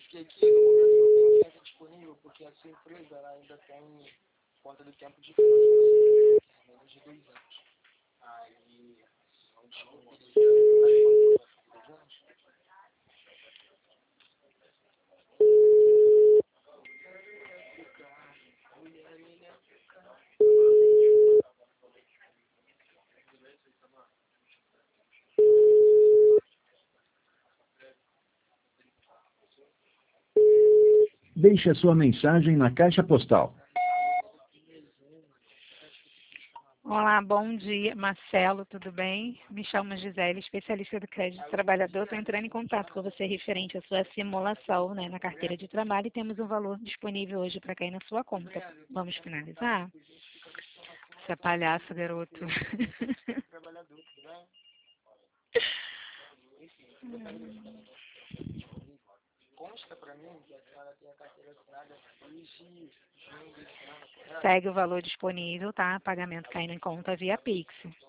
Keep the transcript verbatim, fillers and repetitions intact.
verifiquei aqui, no momento não tem oferta disponível, porque a sua empresa ela ainda tem conta do tempo de financiamento, que é menos de dois anos. Aí, não desculpe, ele dois anos. Deixe a sua mensagem na caixa postal. Olá, bom dia, Marcelo, tudo bem? Me chamo Gisele, especialista do crédito trabalhador. Estou entrando em contato com você referente à sua simulação, né, na carteira de trabalho e temos um valor disponível hoje para cair na sua conta. Vamos finalizar? Você é palhaço, garoto. Consta para mim que a senhora tem a carteira assinada desde junho desse ano, correto? Segue o valor disponível, tá? Pagamento caindo em conta via Pix.